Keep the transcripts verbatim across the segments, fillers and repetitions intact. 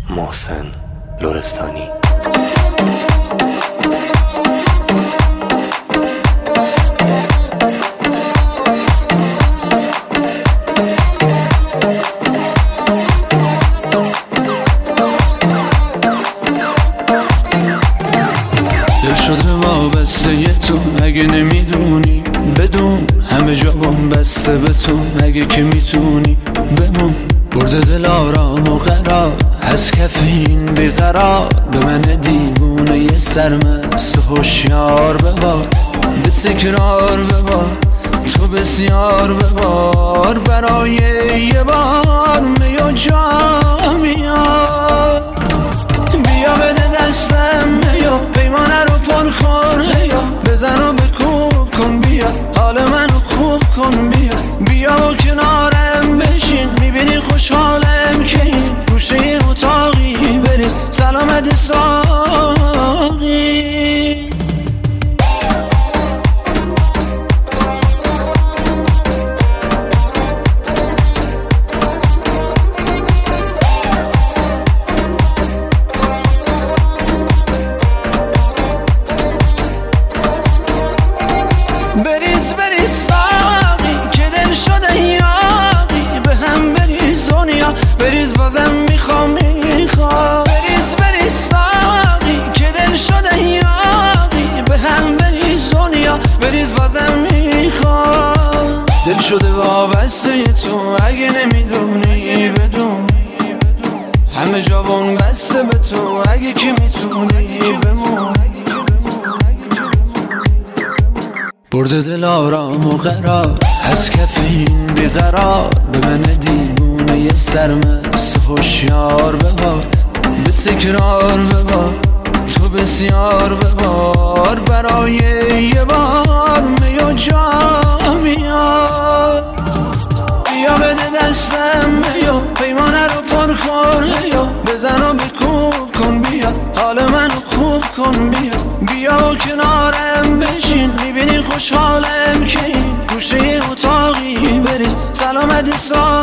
محسن لرستانی. دل شده وابسته تو اگه نمیدونی، بدون همه جا بام بسته به تو اگه که میتونی بمون. برده دل آرام و قرار از کف این بیقرار، به من دیوونه یه سرمست و هوشیار ببار، به تکرار ببار تو بسیار ببار، برای یه بار می و جام بیار. بیا بده دستم بیا پیمانه رو پر کن، بیا بزن و بکوب کن، بیا حال منو خوب کن، بیا بیا و کنارم بشین، میبینی خوشحالم که این گوشه اتاقی برید سلامت ساقی. بریز بریز ساقی که دل شده یاقی، به هم بریز دنیا بریز بازم میخوام میخوام. بریز بریز ساقی که دل شده یاقی، به هم بریز دنیا بریز بازم میخوام. دل شده وابسته تو اگه نمیدونی، بدون همه جا بون بسته به تو اگه که میتونی بمون. برده دل آرام و قرار از کف این بیقرار، به من دیوونه یه سرمست و هوشیار ببار، به تکرار ببار تو بسیار ببار، برای یه بار می و جام بیار. بیا بده دستم بیا پیمانه رو پر کن، بیا بزن و بکوب کن، بیا حال منو خوب کن، بیا بیا و کنارم بشین، میبینی خوشحالم که این گوشه اتاقی برید سلامت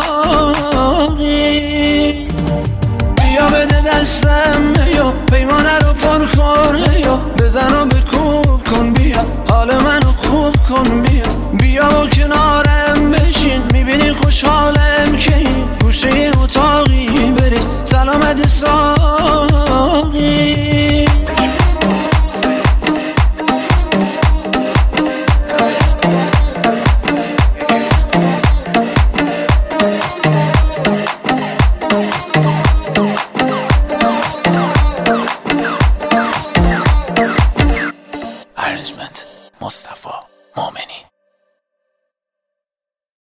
ساقی. بیا بده دستم بیا پیمانه رو پر کن، بیا بزن و بکوب کن، بیا حال منو خوب کن، بیا بیا و کنارم بشین، میبینی خوشحالم که این گوشه اتاقی برید سلامت ساقی. ارنجمنت مصطفی مومنی.